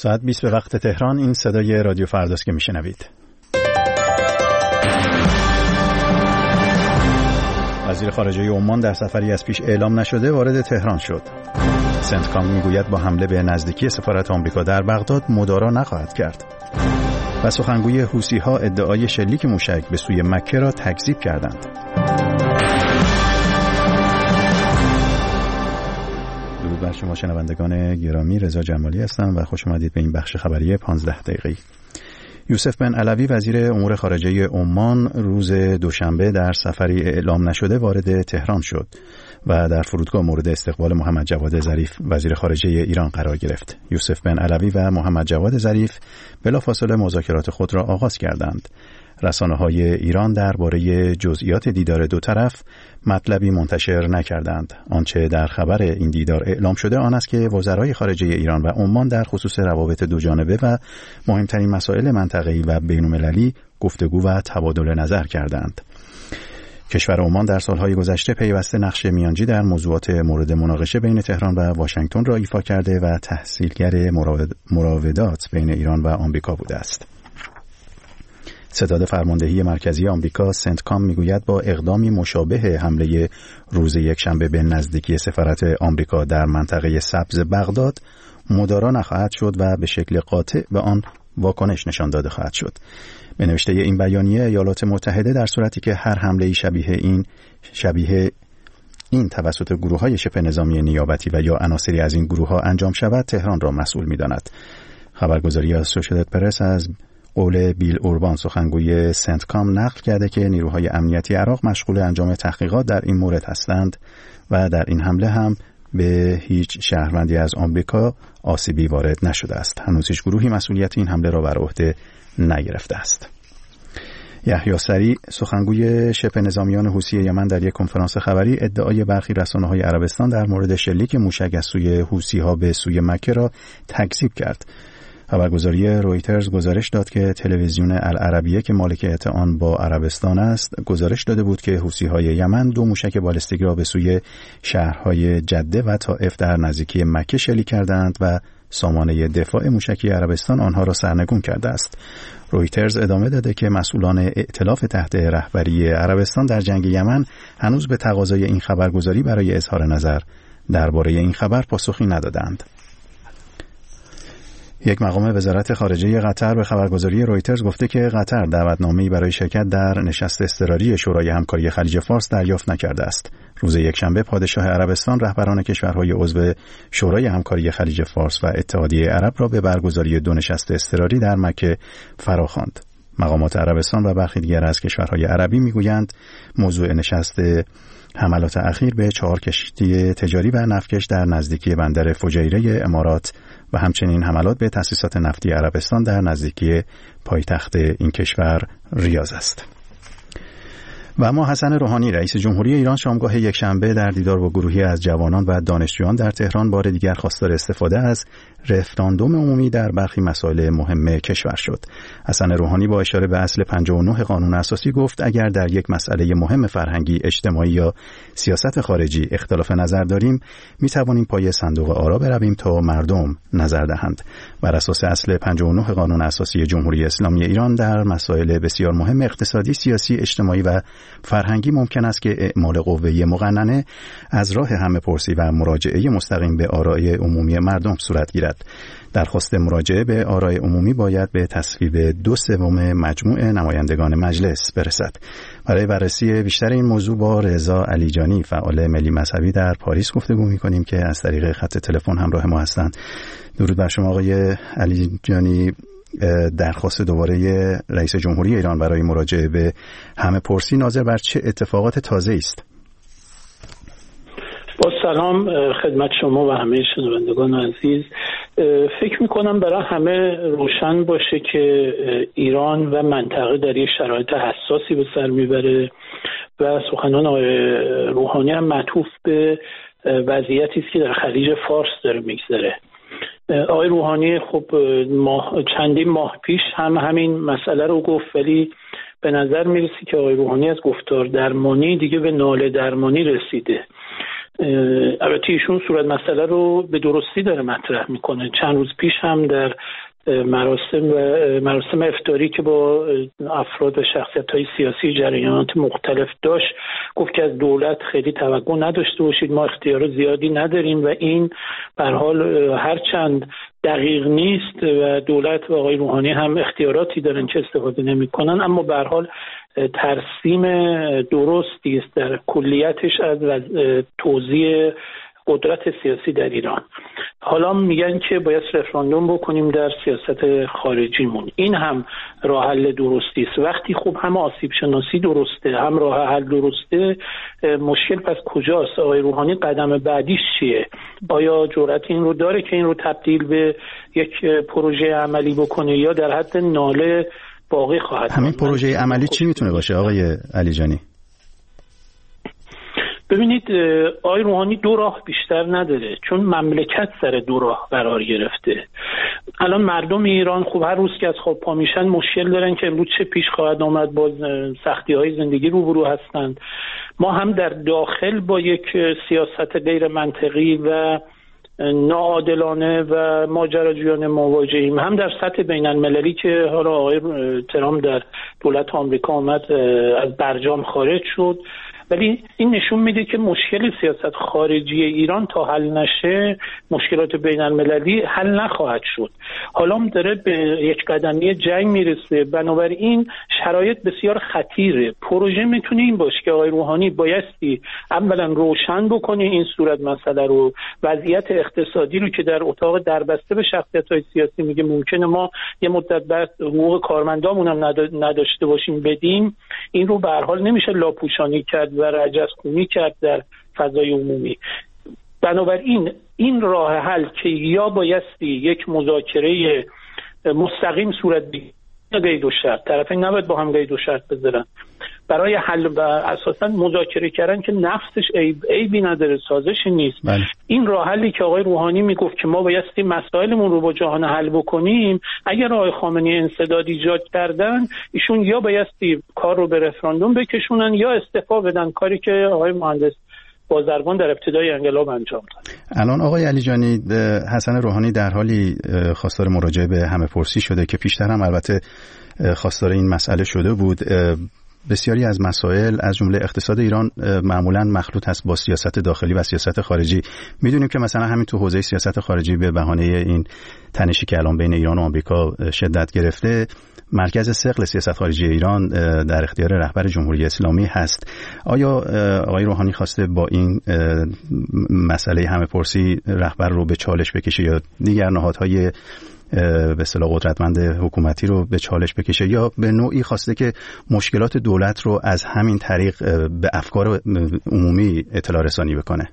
ساعت 20 به وقت تهران. این صدای رادیو فرداست که میشنوید. وزیر خارجه عمان در سفری از پیش اعلام نشده وارد تهران شد. سنتکام میگوید با حمله به نزدیکی سفارت آمریکا در بغداد مدارا نخواهد کرد. و سخنگوی حوثی‌ها ادعای شلیک موشک به سوی مکه را تکذیب کردند. درود بر شما شنوندگان گرامی، رضا جمالی هستم و خوش آمدید به این بخش خبری 15 دقیقه‌ای. یوسف بن علوی وزیر امور خارجه عمان روز دوشنبه در سفری اعلام نشده وارد تهران شد و در فرودگاه مورد استقبال محمد جواد ظریف وزیر خارجه ایران قرار گرفت. یوسف بن علوی و محمد جواد ظریف بلافاصله مذاکرات خود را آغاز کردند. رسانه‌های ایران درباره جزئیات دیدار دو طرف مطلبی منتشر نکردند. آنچه در خبر این دیدار اعلام شده آن است که وزرای خارجه ایران و عمان در خصوص روابط دوجانبه و مهمترین مسائل منطقه‌ای و بین‌المللی گفتگو و تبادل نظر کردند. کشور عمان در سالهای گذشته پیوسته نقش میانجی در موضوعات مورد مناقشه بین تهران و واشنگتن را ایفا کرده و تسهیلگر مراودات بین ایران و آمریکا بوده است. ستاد فرماندهی مرکزی آمریکا سنتکام میگوید با اقدامی مشابه حمله روز یکشنبه به نزدیکی سفارت آمریکا در منطقه سبز بغداد مدارا نخواهد شد و به شکل قاطع به آن واکنش نشان داده خواهد شد. به نوشته این بیانیه ایالات متحده در صورتی که هر حمله شبیه این توسط گروه‌های شبه نظامی نیابتی و یا عناصری از این گروه‌ها انجام شود تهران را مسئول می‌داند. خبرگزاری اسوشییتد پرس از قول بیل اوربان سخنگوی سنتکام نقل کرده که نیروهای امنیتی عراق مشغول انجام تحقیقات در این مورد هستند و در این حمله هم به هیچ شهروندی از آمریکا آسیبی وارد نشده است. هنوز هیچ گروهی مسئولیت این حمله را بر عهده نگرفته است. یحیی سریع سخنگوی شبه نظامیان حوثی یمن در یک کنفرانس خبری ادعای برخی رسانه‌های عربستان در مورد شلیک موشک از سوی حوثی‌ها به سوی مکه را تکذیب کرد. خبرگزاری رویترز گزارش داد که تلویزیون العربیه که مالکیت آن با عربستان است گزارش داده بود که حوثی‌های یمن 2 موشک بالستیک را به سوی شهرهای جده و طائف در نزدیکی مکه شلیک کردند و سامانه دفاع موشکی عربستان آنها را سرنگون کرده است. رویترز ادامه داده که مسئولان ائتلاف تحت رهبری عربستان در جنگ یمن هنوز به تقاضای این خبرگزاری برای اظهار نظر درباره این خبر پاسخی ندادند. یک مقام وزارت خارجه قطر به خبرگزاری رویترز گفته که قطر دعوتنامه‌ای برای شرکت در نشست اضطراری شورای همکاری خلیج فارس دریافت نکرده است. روز یکشنبه پادشاه عربستان رهبران کشورهای عضو شورای همکاری خلیج فارس و اتحادیه عرب را به برگزاری 2 نشست اضطراری در مکه فراخواند. مقامات عربستان و برخی دیگر از کشورهای عربی میگویند موضوع نشست حملات اخیر به 4 کشتی تجاری و نفتکش در نزدیکی بندر فجیره امارات و همچنین حملات به تأسیسات نفتی عربستان در نزدیکی پایتخت این کشور ریاض است. و اما حسن روحانی رئیس جمهوری ایران شامگاه یکشنبه در دیدار با گروهی از جوانان و دانشجویان در تهران بار دیگر خواستار استفاده از رفراندوم عمومی در برخی مسائل مهم کشور شد. حسن روحانی با اشاره به اصل 59 قانون اساسی گفت اگر در یک مسئله مهم فرهنگی، اجتماعی یا سیاست خارجی اختلاف نظر داریم می توانیم پای صندوق آرا برویم تا مردم نظر دهند. بر اساس اصل 59 قانون اساسی جمهوری اسلامی ایران در مسائل بسیار مهم اقتصادی، سیاسی، اجتماعی و فرهنگی ممکن است که اعمال قوه مقننه از راه همه‌پرسی و مراجعه مستقیم به آراء عمومی مردم صورت گیرد. درخواست مراجعه به آراء عمومی باید به تصویب 2/3 مجموع نمایندگان مجلس برسد. برای بررسی بیشتر این موضوع با رضا علیجانی فعال ملی مذهبی در پاریس گفتگو می‌کنیم که از طریق خط تلفن همراه ما هستند. درود بر شما آقای علیجانی. درخواست دوباره رئیس جمهوری ایران برای مراجعه به همه‌پرسی ناظر بر چه اتفاقات تازه است؟ با سلام خدمت شما و همه شنوندگان عزیز. فکر میکنم برای همه روشن باشه که ایران و منطقه در یک شرایط حساسی به سر میبره و سخنان آقای روحانی هم معطوف به وضعیتی است که در خلیج فارس داره میگذره. آقای روحانی خب چندین ماه پیش هم همین مسئله رو گفت، ولی به نظر میرسی که آقای روحانی از گفتار درمانی دیگه به ناله درمانی رسیده. البته ایشون صورت مسئله رو به درستی داره مطرح میکنه. چند روز پیش هم در مراسم افطاری که با افراد و شخصیت‌های سیاسی جریانات مختلف داشت، گفت که از دولت خیلی توقع نداشته باشید، ما اختیار زیادی نداریم و این به هر حال هرچند دقیق نیست و دولت و آقای روحانی هم اختیاراتی دارن که استفاده نمی‌کنن، اما به هر حال ترسیم درستی است در کلیتش از توزیع قدرت سیاسی در ایران. حالا میگن که باید رفراندوم بکنیم در سیاست خارجیمون. این هم راه حل درستی است. وقتی خب هم آسیب شناسی درسته هم راه حل درسته، مشکل پس کجاست؟ آقای روحانی قدم بعدیش چیه؟ آیا جرأت این رو داره که این رو تبدیل به یک پروژه عملی بکنه یا در حد ناله باقی خواهد؟ همین پروژه عملی چی میتونه باشه آقای علیجانی؟ ببینید آقای روحانی دو راه بیشتر نداره، چون مملکت سر دو راه قرار گرفته. الان مردم ایران خوب هر روز که از خواب پا میشن مشکل دارن که امروز چه پیش خواهد آمد، با سختی‌های زندگی روبرو هستند. ما هم در داخل با یک سیاست غیر منطقی و ناعادلانه و ماجراجویانه مواجهیم، هم در سطح بین المللی که حالا آقای ترامپ در دولت آمریکا آمد از برجام خارج شد. ولی این نشون میده که مشکل سیاست خارجی ایران تا حل نشه مشکلات بین المللی حل نخواهد شد. حالا هم داره به یک قدمی جنگ میرسه. بنابراین شرایط بسیار خطیره. پروژه میتونه این باشه که آقای روحانی بایستی اولا روشن بکنه این صورت مسئله رو، وضعیت اقتصادی رو که در اتاق دربسته به شخصیت‌های سیاسی میگه ممکنه ما یه مدت بعد حقوق کارمندامون هم نداشته باشیم بدیم، این رو به هر حال نمیشه لاپوشانی کرد و رجزخونی کرد در فضای عمومی. بنابراین این راه حل که یا بایستی یک مذاکره مستقیم صورت بگیره، قید و شرط، طرفین نباید با هم قید و شرط بذارن برای حل و اساسا مذاکره کردن که نفسش عیبی نداره، سازشی نیست. این راه حلی که آقای روحانی میگفت که ما بایستی مسائلمون رو با جهان حل بکنیم، اگر آقای خامنه‌ای انسداد ایجاد کردن، ایشون یا بایستی کار رو به رفراندوم بکشونن یا استعفا بدن، کاری که آقای مهندس بازرگان در ابتدای انقلاب انجام داد. الان آقای علیجانی، حسن روحانی در حالی خواستار مراجعه به همه‌پرسی شده که پیشتر هم البته خواستار این مسئله شده بود. بسیاری از مسائل از جمله اقتصاد ایران معمولاً مخلوط هست با سیاست داخلی و سیاست خارجی. میدونیم که مثلا همین تو حوزه سیاست خارجی به بهانه این تنشی که الان بین ایران و آمریکا شدت گرفته، مرکز ثقل سیاست خارجی ایران در اختیار رهبر جمهوری اسلامی هست. آیا آقای روحانی خواسته با این مسئله همه‌پرسی رهبر رو به چالش بکشه یا دیگر نهادهای به اصطلاح قدرتمند حکومتی رو به چالش بکشه، یا به نوعی خواسته که مشکلات دولت رو از همین طریق به افکار عمومی اطلاع رسانی بکنه؟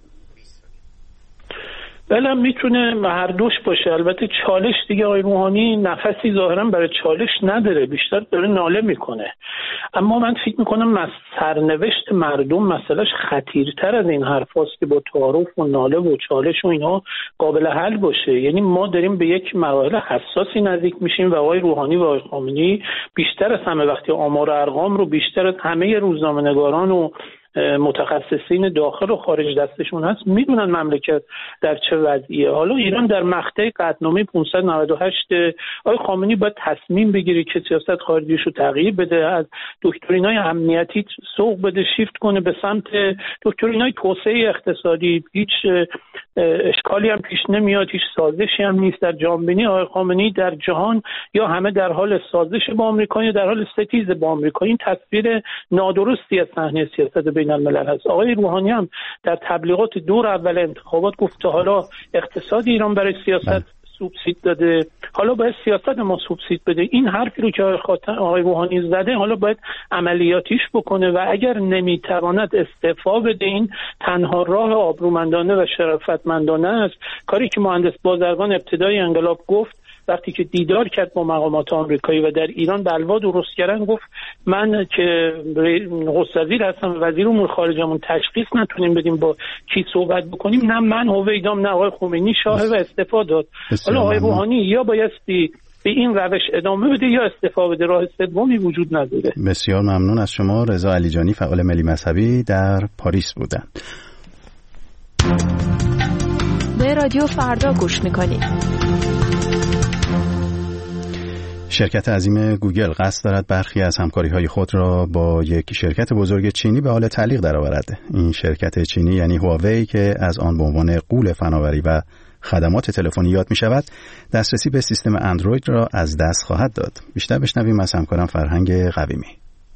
بله، میتونه هر دوش باشه. البته چالش دیگه آقای روحانی نفسی ظاهرا برای چالش نداره، بیشتر داره ناله میکنه. اما من فکر میکنم سرنوشت مردم مسئلهش خطیرتر از این حرفاست که با تعارف و ناله و چالش و اینا قابل حل باشه. یعنی ما داریم به یک مراحل حساسی نزدیک میشیم و آقای روحانی و آقای خامنه‌ای بیشتر از همه وقتی آمار و ارقام رو بیشتر از همه روزنامه‌نگاران و متخصصین داخل و خارج دستشون هست، میدونن مملکت در چه وضعیه. حالا ایران در مقطع قطعنامه 598 آقای خامنه‌ای باید تصمیم بگیره که سیاست خارجیش رو تغییر بده، از دکترینای امنیتی سوق بده، شیفت کنه به سمت دکترینای توسعه اقتصادی. هیچ اشکالی هم پیش نمیاد، هیچ سازشی هم نیست. در جامبینی آقای خامنه‌ای در جهان یا همه در حال سازش با آمریکا یا در حال ستیز با آمریکا. این تصویر نادرستی از صحنه سیاست بین الملل هست. آقای روحانی هم در تبلیغات دور اول انتخابات گفت حالا اقتصاد ایران برای سیاست سوبسید داده، حالا باید سیاست ما سوبسید بده. این حرفی رو که آقای روحانی زده حالا باید عملیاتیش بکنه و اگر نمیتواند استعفا بده، این تنها راه آبرومندانه و شرافتمندانه است. کاری که مهندس بازرگان ابتدای انقلاب گفت وقتی که دیدار کرد با مقامات آمریکایی و در ایران بلوا درست کردن، گفت من که نخست وزیر هستم و وزیر امور خارجمون تشخیص نتونیم بدیم با کی صحبت بکنیم، نه من هویدام نه آقای خمینی شاه و استعفا داد. حالا آقای روحانی یا بایستی به این روش ادامه بده یا استعفا بده، راه سومی وجود نداره. بسیار ممنون از شما. رضا علیجانی، فعال ملی مذهبی در پاریس بودند. برنامه رادیو فردا گوش میکنید. شرکت عظیم گوگل قصد دارد برخی از همکاری‌های خود را با یک شرکت بزرگ چینی به حال تعلیق درآورد. این شرکت چینی یعنی هواوی که از آن به عنوان غول فناوری و خدمات تلفنی یاد می‌شود، دسترسی به سیستم اندروید را از دست خواهد داد. بیشتر بشنویم از همکارم فرهنگ قویمی.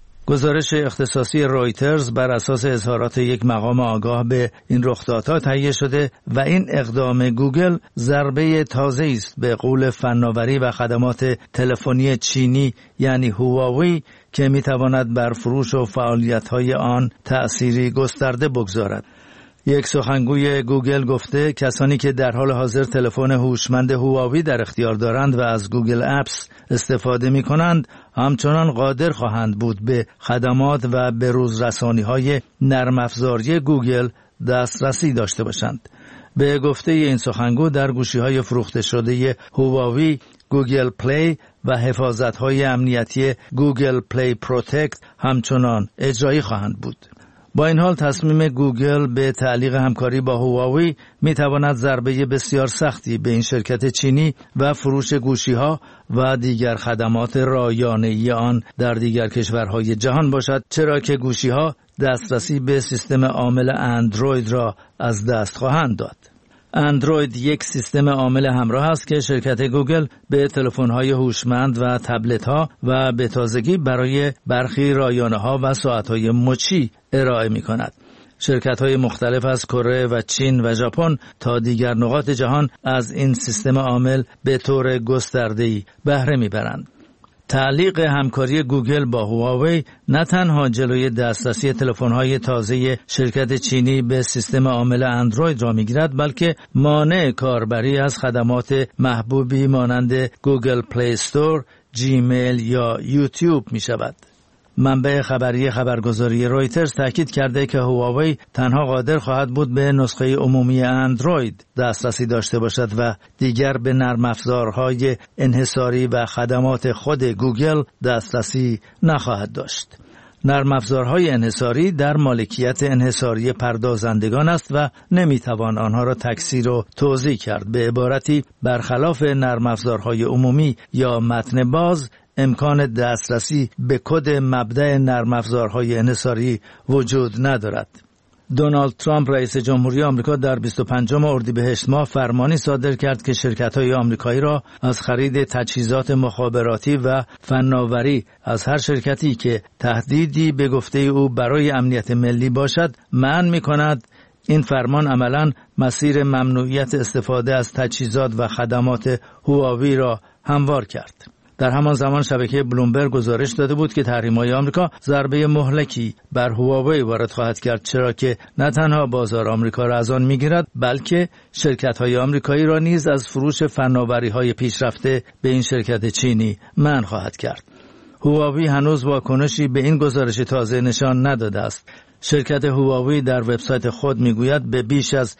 گزارش اختصاصی رویترز بر اساس اظهارات یک مقام آگاه به این رخدادها تهیه شده و این اقدام گوگل ضربه تازه‌ای است به غول فناوری و خدمات تلفنی چینی یعنی هواوی که می‌تواند بر فروش و فعالیت‌های آن تأثیری گسترده بگذارد. یک سخنگوی گوگل گفته کسانی که در حال حاضر تلفن هوشمند هواوی در اختیار دارند و از گوگل اپس استفاده می کنند همچنان قادر خواهند بود به خدمات و به روزرسانی‌های نرم افزاری گوگل دسترسی داشته باشند. به گفته این سخنگو در گوشی‌های فروخته شده هواوی، گوگل پلی و حفاظت‌های امنیتی گوگل پلی پروتکت همچنان اجرایی خواهند بود. با این حال تصمیم گوگل به تعلیق همکاری با هواوی میتواند ضربه بسیار سختی به این شرکت چینی و فروش گوشی‌ها و دیگر خدمات رایانه‌ای آن در دیگر کشورهای جهان باشد، چرا که گوشی‌ها دسترسی به سیستم عامل اندروید را از دست خواهند داد. اندروید یک سیستم عامل همراه است که شرکت گوگل به تلفن‌های هوشمند و تبلت‌ها و به تازگی برای برخی رایانه‌ها و ساعت‌های مچی ارائه می‌کند. شرکت‌های مختلف از کره و چین و ژاپن تا دیگر نقاط جهان از این سیستم عامل به طور گسترده‌ای بهره می‌برند. تعلیق همکاری گوگل با هواوی نه تنها جلوی دسترسی تلفن‌های تازه شرکت چینی به سیستم عامل اندروید را می‌گیرد، بلکه مانع کاربری از خدمات محبوبی مانند گوگل پلی استور، جیمیل یا یوتیوب می‌شود. منبع خبری خبرگزاری رویترز تاکید کرده که هواوی تنها قادر خواهد بود به نسخه عمومی اندروید دسترسی داشته باشد و دیگر به نرم افزارهای انحصاری و خدمات خود گوگل دسترسی نخواهد داشت. نرم افزارهای انحصاری در مالکیت انحصاری پردازندگان است و نمیتوان آنها را تکثیر و توزیع کرد. به عبارتی برخلاف نرم افزارهای عمومی یا متن باز، امکان دسترسی به کد مبدأ نرم افزارهای انحصاری وجود ندارد. دونالد ترامپ رئیس جمهوری آمریکا در 25 اردیبهشت ماه فرمانی صادر کرد که شرکت‌های آمریکایی را از خرید تجهیزات مخابراتی و فناوری از هر شرکتی که تهدیدی به گفته او برای امنیت ملی باشد منع می‌کند. این فرمان عملاً مسیر ممنوعیت استفاده از تجهیزات و خدمات هواوی را هموار کرد. در همان زمان شبکه بلومبرگ گزارش داده بود که تحریم‌های آمریکا ضربه مهلکی بر هواوی وارد خواهد کرد، چرا که نه تنها بازار آمریکا را از آن می‌گیرد، بلکه شرکت‌های آمریکایی را نیز از فروش فناوری‌های پیشرفته به این شرکت چینی منع خواهد کرد. هواوی هنوز واکنشی به این گزارش تازه نشان نداده است. شرکت هواوی در وبسایت خود میگوید به بیش از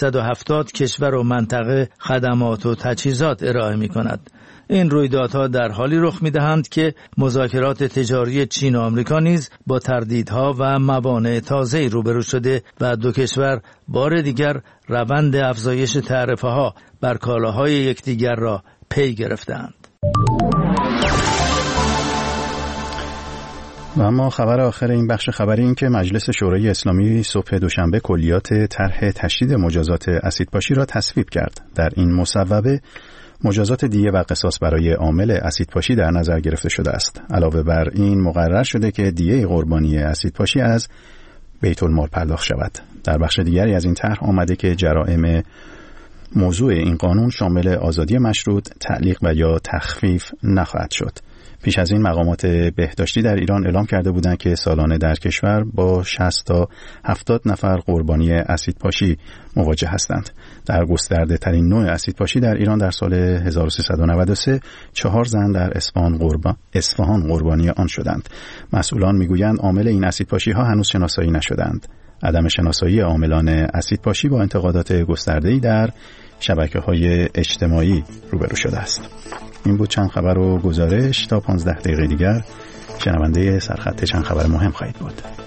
170 کشور و منطقه خدمات و تجهیزات ارائه می‌کند. این رویدادها در حالی رخ می‌دهند که مذاکرات تجاری چین و آمریکا نیز با تردیدها و موانع تازه‌ای روبرو شده و دو کشور بار دیگر روند افزایش تعرفه‌ها بر کالاهای یکدیگر را پی گرفتند. و اما خبر آخر این بخش خبری این که مجلس شورای اسلامی صبح دوشنبه کلیات طرح تشدید مجازات اسیدپاشی را تصویب کرد. در این مصوبه مجازات دیه و قصاص برای عامل اسیدپاشی در نظر گرفته شده است. علاوه بر این مقرر شده که دیه قربانی اسیدپاشی از بیت المال پرداخت شود. در بخش دیگری از این طرح آمده که جرائم موضوع این قانون شامل آزادی مشروط، تعلیق و یا تخفیف نخواهد شد. پیش از این مقامات بهداشتی در ایران اعلام کرده بودند که سالانه در کشور با 60 تا 70 نفر قربانی اسیدپاشی مواجه هستند. در گسترده ترین نوع اسیدپاشی در ایران در سال 1393 4 زن در اصفهان قربانی آن شدند. مسئولان میگویند عامل این اسیدپاشی ها هنوز شناسایی نشدند. عدم شناسایی عاملان اسیدپاشی با انتقادات گسترده‌ای در شبکه‌های اجتماعی روبرو شده است. این بود چند خبر و گزارش. تا 15 دقیقه دیگر شنونده سرخط چند خبر مهم خواهید بود.